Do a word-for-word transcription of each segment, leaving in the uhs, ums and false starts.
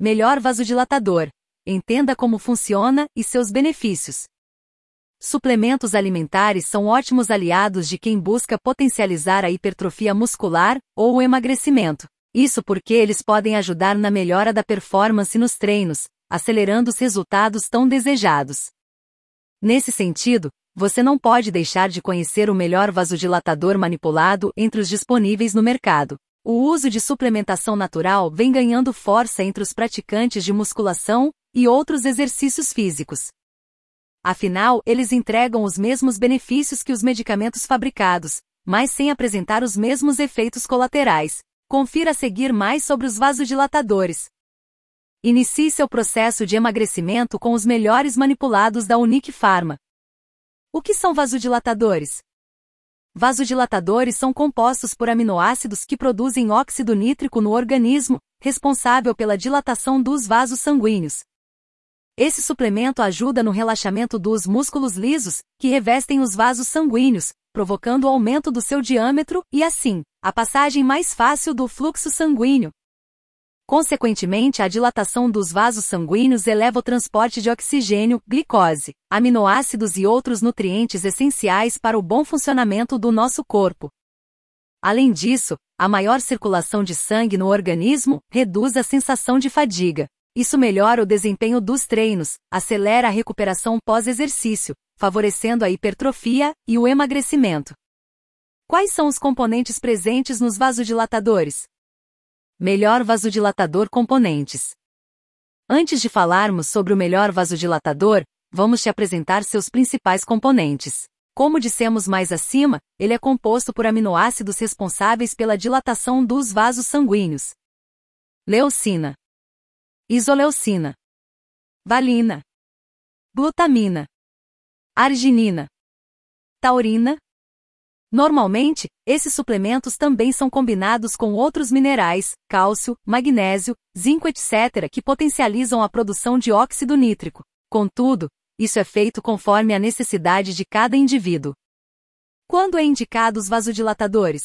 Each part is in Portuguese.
Melhor vasodilatador. Entenda como funciona e seus benefícios. Suplementos alimentares são ótimos aliados de quem busca potencializar a hipertrofia muscular ou o emagrecimento. Isso porque eles podem ajudar na melhora da performance nos treinos, acelerando os resultados tão desejados. Nesse sentido, você não pode deixar de conhecer o melhor vasodilatador manipulado entre os disponíveis no mercado. O uso de suplementação natural vem ganhando força entre os praticantes de musculação e outros exercícios físicos. Afinal, eles entregam os mesmos benefícios que os medicamentos fabricados, mas sem apresentar os mesmos efeitos colaterais. Confira a seguir mais sobre os vasodilatadores. Inicie seu processo de emagrecimento com os melhores manipulados da Unique Pharma. O que são vasodilatadores? Vasodilatadores são compostos por aminoácidos que produzem óxido nítrico no organismo, responsável pela dilatação dos vasos sanguíneos. Esse suplemento ajuda no relaxamento dos músculos lisos, que revestem os vasos sanguíneos, provocando o aumento do seu diâmetro e, assim, a passagem mais fácil do fluxo sanguíneo. Consequentemente, a dilatação dos vasos sanguíneos eleva o transporte de oxigênio, glicose, aminoácidos e outros nutrientes essenciais para o bom funcionamento do nosso corpo. Além disso, a maior circulação de sangue no organismo reduz a sensação de fadiga. Isso melhora o desempenho dos treinos, acelera a recuperação pós-exercício, favorecendo a hipertrofia e o emagrecimento. Quais são os componentes presentes nos vasodilatadores? Melhor vasodilatador componentes. Antes de falarmos sobre o melhor vasodilatador, vamos te apresentar seus principais componentes. Como dissemos mais acima, ele é composto por aminoácidos responsáveis pela dilatação dos vasos sanguíneos. Leucina, isoleucina, valina, glutamina, arginina, taurina. Normalmente, esses suplementos também são combinados com outros minerais, cálcio, magnésio, zinco, etcétera, que potencializam a produção de óxido nítrico. Contudo, isso é feito conforme a necessidade de cada indivíduo. Quando é indicado os vasodilatadores?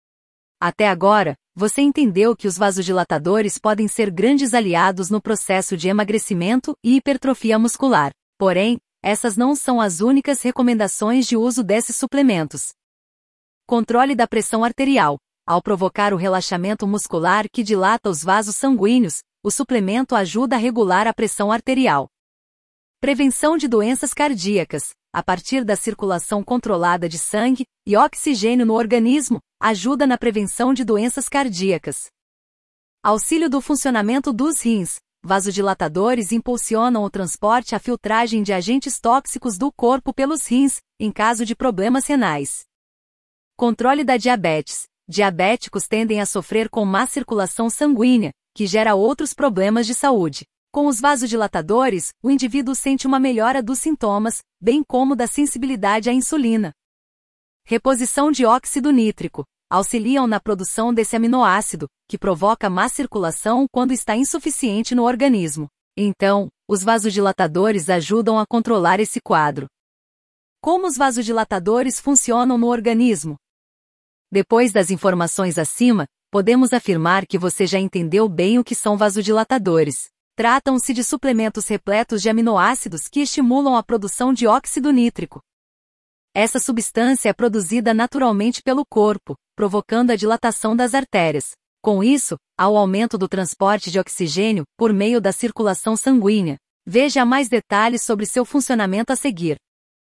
Até agora, você entendeu que os vasodilatadores podem ser grandes aliados no processo de emagrecimento e hipertrofia muscular. Porém, essas não são as únicas recomendações de uso desses suplementos. Controle da pressão arterial. Ao provocar o relaxamento muscular que dilata os vasos sanguíneos, o suplemento ajuda a regular a pressão arterial. Prevenção de doenças cardíacas. A partir da circulação controlada de sangue e oxigênio no organismo, ajuda na prevenção de doenças cardíacas. Auxílio do funcionamento dos rins. Vasodilatadores impulsionam o transporte e a filtragem de agentes tóxicos do corpo pelos rins, em caso de problemas renais. Controle da diabetes. Diabéticos tendem a sofrer com má circulação sanguínea, que gera outros problemas de saúde. Com os vasodilatadores, o indivíduo sente uma melhora dos sintomas, bem como da sensibilidade à insulina. Reposição de óxido nítrico. Auxiliam na produção desse aminoácido, que provoca má circulação quando está insuficiente no organismo. Então, os vasodilatadores ajudam a controlar esse quadro. Como os vasodilatadores funcionam no organismo? Depois das informações acima, podemos afirmar que você já entendeu bem o que são vasodilatadores. Tratam-se de suplementos repletos de aminoácidos que estimulam a produção de óxido nítrico. Essa substância é produzida naturalmente pelo corpo, provocando a dilatação das artérias. Com isso, há o aumento do transporte de oxigênio por meio da circulação sanguínea. Veja mais detalhes sobre seu funcionamento a seguir.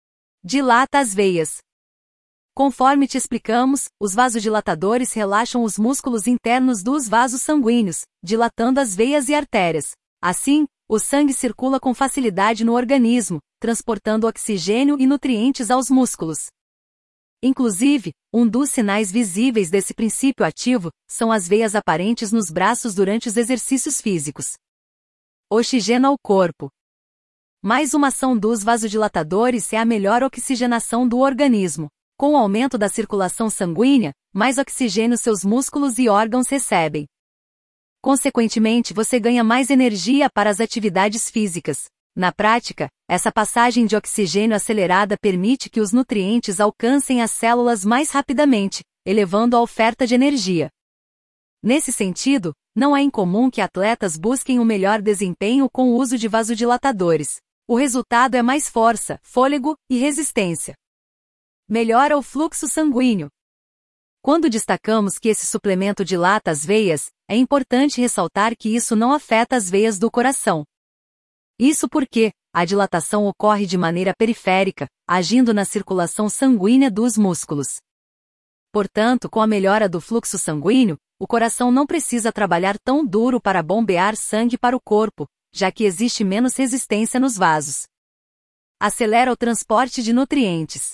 Dilata as veias. Conforme te explicamos, os vasodilatadores relaxam os músculos internos dos vasos sanguíneos, dilatando as veias e artérias. Assim, o sangue circula com facilidade no organismo, transportando oxigênio e nutrientes aos músculos. Inclusive, um dos sinais visíveis desse princípio ativo são as veias aparentes nos braços durante os exercícios físicos. Oxigena o corpo. Mais uma ação dos vasodilatadores é a melhor oxigenação do organismo. Com o aumento da circulação sanguínea, mais oxigênio seus músculos e órgãos recebem. Consequentemente, você ganha mais energia para as atividades físicas. Na prática, essa passagem de oxigênio acelerada permite que os nutrientes alcancem as células mais rapidamente, elevando a oferta de energia. Nesse sentido, Não é incomum que atletas busquem o melhor desempenho com o uso de vasodilatadores. O resultado é mais força, fôlego e resistência. Melhora o fluxo sanguíneo. Quando destacamos que esse suplemento dilata as veias, é importante ressaltar que isso não afeta as veias do coração. Isso porque a dilatação ocorre de maneira periférica, agindo na circulação sanguínea dos músculos. Portanto, com a melhora do fluxo sanguíneo, o coração não precisa trabalhar tão duro para bombear sangue para o corpo, já que existe menos resistência nos vasos. Acelera o transporte de nutrientes.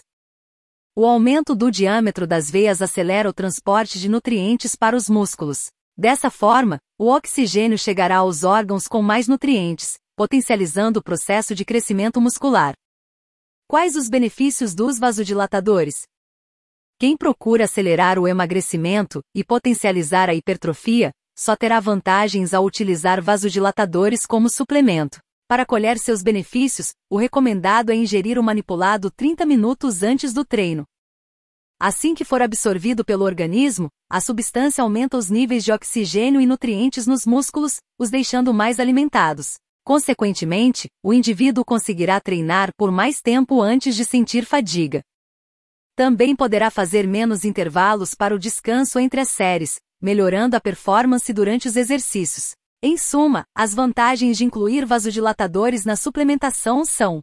O aumento do diâmetro das veias acelera o transporte de nutrientes para os músculos. Dessa forma, o oxigênio chegará aos órgãos com mais nutrientes, potencializando o processo de crescimento muscular. Quais os benefícios dos vasodilatadores? Quem procura acelerar o emagrecimento e potencializar a hipertrofia, só terá vantagens ao utilizar vasodilatadores como suplemento. Para colher seus benefícios, o recomendado é ingerir o manipulado trinta minutos antes do treino. Assim que for absorvido pelo organismo, a substância aumenta os níveis de oxigênio e nutrientes nos músculos, os deixando mais alimentados. Consequentemente, o indivíduo conseguirá treinar por mais tempo antes de sentir fadiga. Também poderá fazer menos intervalos para o descanso entre as séries, melhorando a performance durante os exercícios. Em suma, as vantagens de incluir vasodilatadores na suplementação são: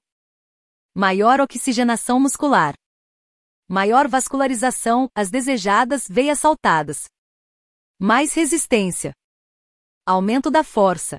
maior oxigenação muscular, maior vascularização, as desejadas veias saltadas, mais resistência, aumento da força,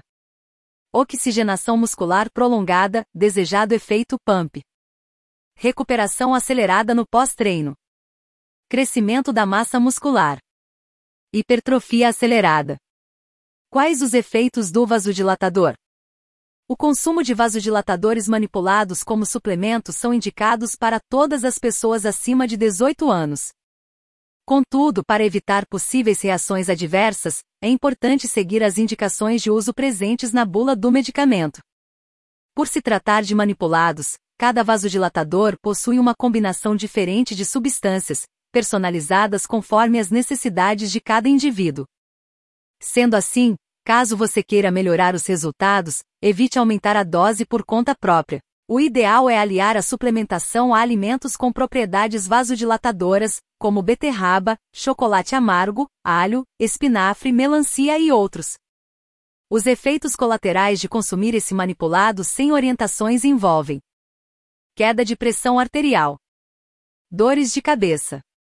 oxigenação muscular prolongada, desejado efeito pump, recuperação acelerada no pós-treino, crescimento da massa muscular, hipertrofia acelerada. Quais os efeitos do vasodilatador? O consumo de vasodilatadores manipulados como suplementos são indicados para todas as pessoas acima de dezoito anos. Contudo, para evitar possíveis reações adversas, é importante seguir as indicações de uso presentes na bula do medicamento. Por se tratar de manipulados, cada vasodilatador possui uma combinação diferente de substâncias, personalizadas conforme as necessidades de cada indivíduo. Sendo assim, caso você queira melhorar os resultados, evite aumentar a dose por conta própria. O ideal é aliar a suplementação a alimentos com propriedades vasodilatadoras, como beterraba, chocolate amargo, alho, espinafre, melancia e outros. Os efeitos colaterais de consumir esse manipulado sem orientações envolvem: queda de pressão arterial, dores de cabeça,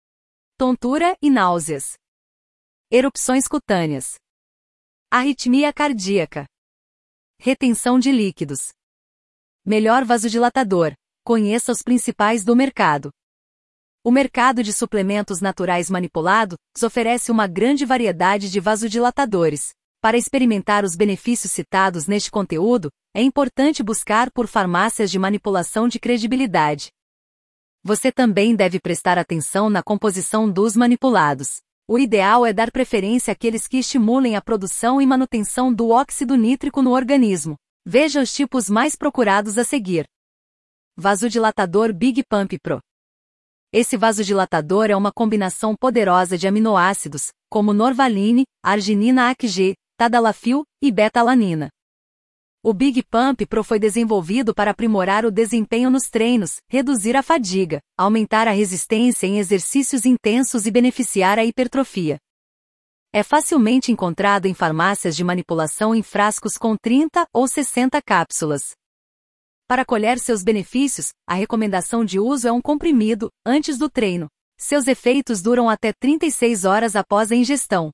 tontura e náuseas, erupções cutâneas, arritmia cardíaca, retenção de líquidos. Melhor vasodilatador. Conheça os principais do mercado. O mercado de suplementos naturais manipulados oferece uma grande variedade de vasodilatadores. Para experimentar os benefícios citados neste conteúdo, é importante buscar por farmácias de manipulação de credibilidade. Você também deve prestar atenção na composição dos manipulados. O ideal é dar preferência àqueles que estimulem a produção e manutenção do óxido nítrico no organismo. Veja os tipos mais procurados a seguir. Vasodilatador Big Pump Pro. Esse vasodilatador é uma combinação poderosa de aminoácidos, como norvaline, arginina A C G, tadalafil e beta-alanina. O Big Pump Pro foi desenvolvido para aprimorar o desempenho nos treinos, reduzir a fadiga, aumentar a resistência em exercícios intensos e beneficiar a hipertrofia. É facilmente encontrado em farmácias de manipulação em frascos com trinta ou sessenta cápsulas. Para colher seus benefícios, a recomendação de uso é um comprimido, antes do treino. Seus efeitos duram até trinta e seis horas após a ingestão.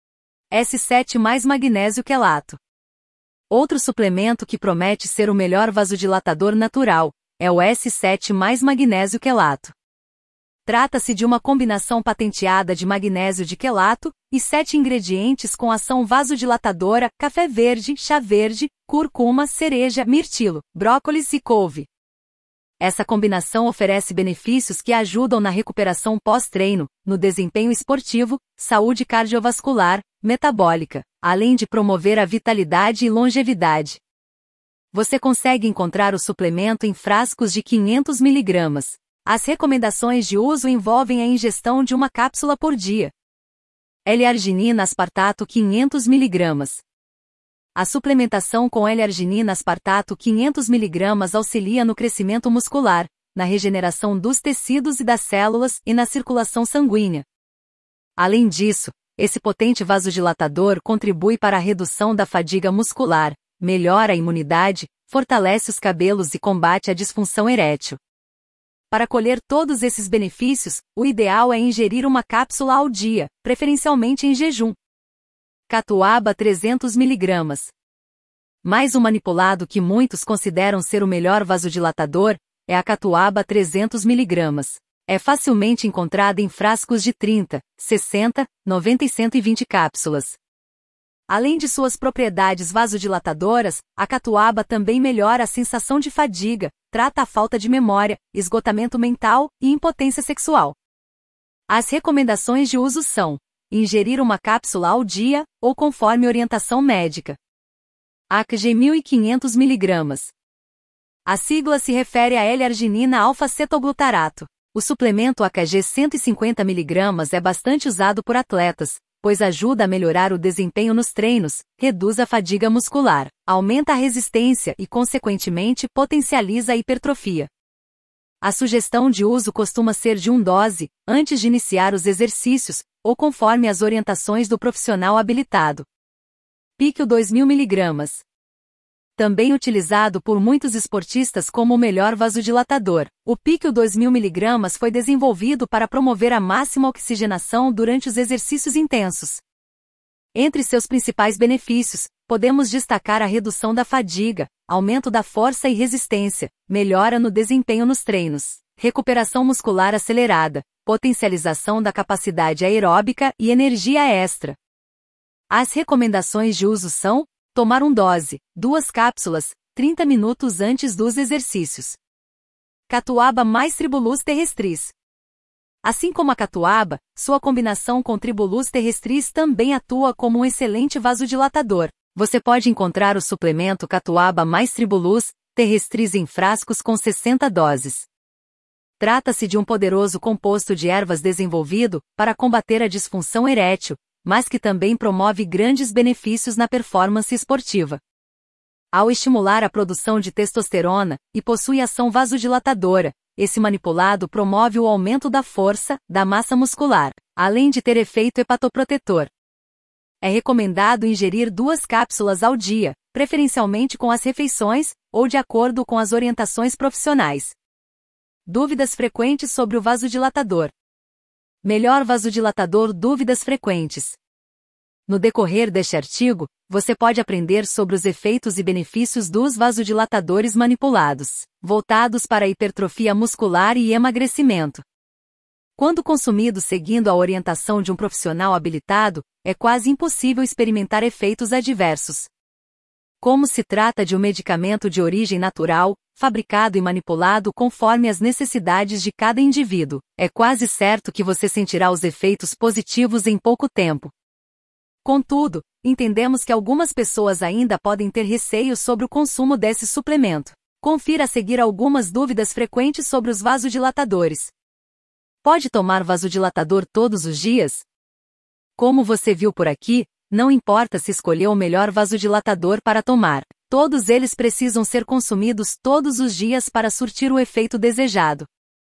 S sete mais magnésio quelato. Outro suplemento que promete ser o melhor vasodilatador natural é o S sete mais magnésio quelato. Trata-se de uma combinação patenteada de magnésio de quelato e sete ingredientes com ação vasodilatadora: café verde, chá verde, cúrcuma, cereja, mirtilo, brócolis e couve. Essa combinação oferece benefícios que ajudam na recuperação pós-treino, no desempenho esportivo, saúde cardiovascular, metabólica, além de promover a vitalidade e longevidade. Você consegue encontrar o suplemento em frascos de quinhentos miligramas. As recomendações de uso envolvem a ingestão de uma cápsula por dia. L-arginina aspartato quinhentos miligramas. A suplementação com L-arginina aspartato quinhentos miligramas auxilia no crescimento muscular, na regeneração dos tecidos e das células e na circulação sanguínea. Além disso, esse potente vasodilatador contribui para a redução da fadiga muscular, melhora a imunidade, fortalece os cabelos e combate a disfunção erétil. Para colher todos esses benefícios, o ideal é ingerir uma cápsula ao dia, preferencialmente em jejum. Catuaba trezentos miligramas. Mais um manipulado que muitos consideram ser o melhor vasodilatador é a catuaba trezentos miligramas. É facilmente encontrada em frascos de trinta, sessenta, noventa e cento e vinte cápsulas. Além de suas propriedades vasodilatadoras, a catuaba também melhora a sensação de fadiga, trata a falta de memória, esgotamento mental e impotência sexual. As recomendações de uso são: ingerir uma cápsula ao dia, ou conforme orientação médica. A C G mil e quinhentos miligramas. A sigla se refere a L-arginina alfa-cetoglutarato. O suplemento A K G cento e cinquenta miligramas é bastante usado por atletas, pois ajuda a melhorar o desempenho nos treinos, reduz a fadiga muscular, aumenta a resistência e, consequentemente, potencializa a hipertrofia. A sugestão de uso costuma ser de uma dose, antes de iniciar os exercícios, ou conforme as orientações do profissional habilitado. Píquio dois mil miligramas. Também utilizado por muitos esportistas como o melhor vasodilatador, o Píquio dois mil miligramas foi desenvolvido para promover a máxima oxigenação durante os exercícios intensos. Entre seus principais benefícios, podemos destacar a redução da fadiga, aumento da força e resistência, melhora no desempenho nos treinos, recuperação muscular acelerada, potencialização da capacidade aeróbica e energia extra. As recomendações de uso são: tomar uma dose, duas cápsulas, trinta minutos antes dos exercícios. Catuaba mais Tribulus terrestris. Assim como a catuaba, sua combinação com Tribulus terrestris também atua como um excelente vasodilatador. Você pode encontrar o suplemento Catuaba mais Tribulus terrestris em frascos com sessenta doses. Trata-se de um poderoso composto de ervas desenvolvido para combater a disfunção erétil, mas que também promove grandes benefícios na performance esportiva. Ao estimular a produção de testosterona, e possui ação vasodilatadora, esse manipulado promove o aumento da força, da massa muscular, além de ter efeito hepatoprotetor. É recomendado ingerir duas cápsulas ao dia, preferencialmente com as refeições, ou de acordo com as orientações profissionais. Dúvidas frequentes sobre o vasodilatador. Melhor vasodilatador. Dúvidas frequentes. No decorrer deste artigo, você pode aprender sobre os efeitos e benefícios dos vasodilatadores manipulados, voltados para a hipertrofia muscular e emagrecimento. Quando consumido seguindo a orientação de um profissional habilitado, é quase impossível experimentar efeitos adversos. Como se trata de um medicamento de origem natural, fabricado e manipulado conforme as necessidades de cada indivíduo, é quase certo que você sentirá os efeitos positivos em pouco tempo. Contudo, entendemos que algumas pessoas ainda podem ter receio sobre o consumo desse suplemento. Confira a seguir algumas dúvidas frequentes sobre os vasodilatadores. Pode tomar vasodilatador todos os dias? Como você viu por aqui, não importa se escolheu o melhor vasodilatador para tomar. Todos eles precisam ser consumidos todos os dias para surtir o efeito desejado.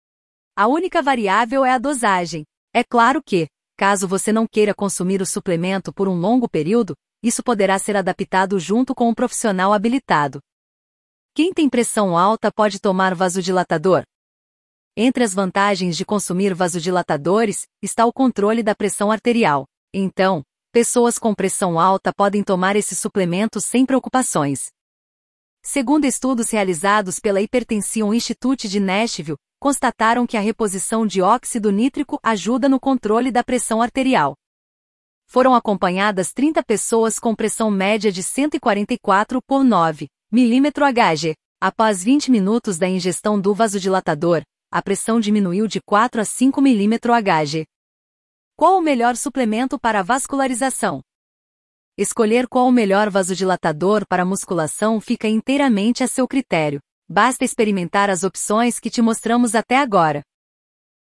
A única variável é a dosagem. É claro que, caso você não queira consumir o suplemento por um longo período, isso poderá ser adaptado junto com um profissional habilitado. Quem tem pressão alta pode tomar vasodilatador? Entre as vantagens de consumir vasodilatadores, está o controle da pressão arterial. Então, pessoas com pressão alta podem tomar esse suplemento sem preocupações. Segundo estudos realizados pela Hypertension Institute de Nashville, constataram que a reposição de óxido nítrico ajuda no controle da pressão arterial. Foram acompanhadas trinta pessoas com pressão média de cento e quarenta e quatro por nove milímetros Hg. Após vinte minutos da ingestão do vasodilatador, a pressão diminuiu de quatro a cinco milímetros Hg. Qual o melhor suplemento para a vascularização? Escolher qual o melhor vasodilatador para musculação fica inteiramente a seu critério. Basta experimentar as opções que te mostramos até agora.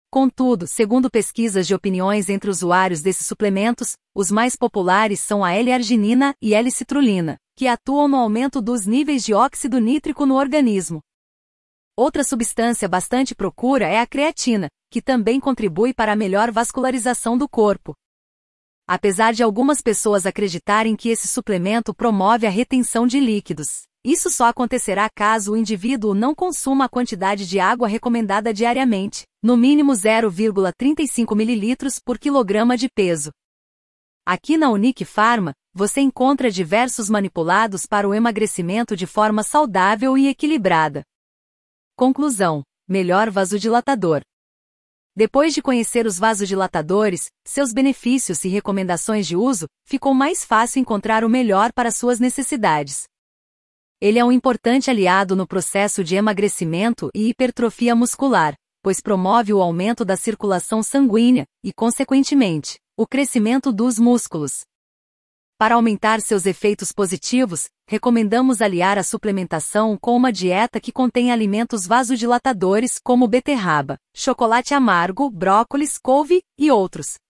Contudo, segundo pesquisas de opiniões entre usuários desses suplementos, os mais populares são a L-arginina e L-citrulina, que atuam no aumento dos níveis de óxido nítrico no organismo. Outra substância bastante procura é a creatina, que também contribui para a melhor vascularização do corpo. Apesar de algumas pessoas acreditarem que esse suplemento promove a retenção de líquidos, isso só acontecerá caso o indivíduo não consuma a quantidade de água recomendada diariamente, no mínimo zero vírgula trinta e cinco mililitros por quilograma de peso. Aqui na Unique Pharma, você encontra diversos manipulados para o emagrecimento de forma saudável e equilibrada. Conclusão: melhor vasodilatador. Depois de conhecer os vasodilatadores, seus benefícios e recomendações de uso, ficou mais fácil encontrar o melhor para suas necessidades. Ele é um importante aliado no processo de emagrecimento e hipertrofia muscular, pois promove o aumento da circulação sanguínea e, consequentemente, o crescimento dos músculos. Para aumentar seus efeitos positivos, recomendamos aliar a suplementação com uma dieta que contém alimentos vasodilatadores como beterraba, chocolate amargo, brócolis, couve e outros.